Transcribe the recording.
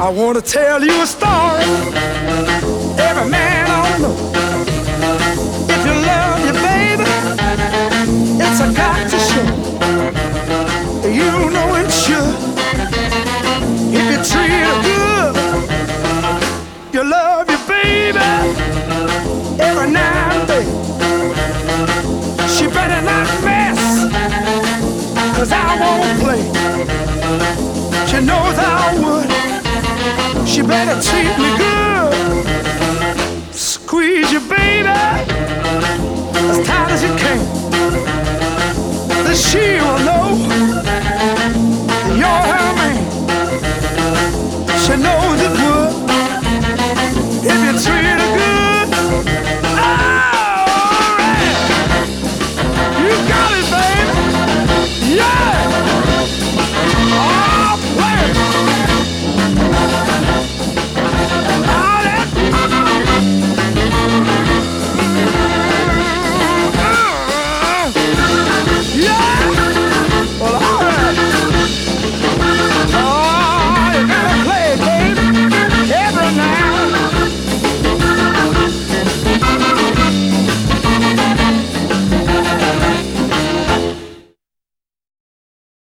I want to tell you a story. Every man ought to know. If you love your baby, it's a got to show. You know it should. If you treat her good, you love your baby. Every now and then, she better not mess, 'cause I won't play. She knows I would. She better treat me good. Squeeze your baby as tight as you can. Then she will know